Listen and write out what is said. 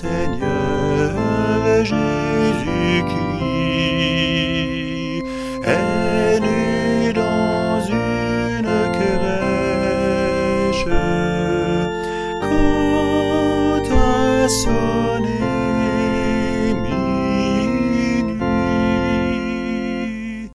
Seigneur Jésus-Christ est né dans une crèche. Quant à son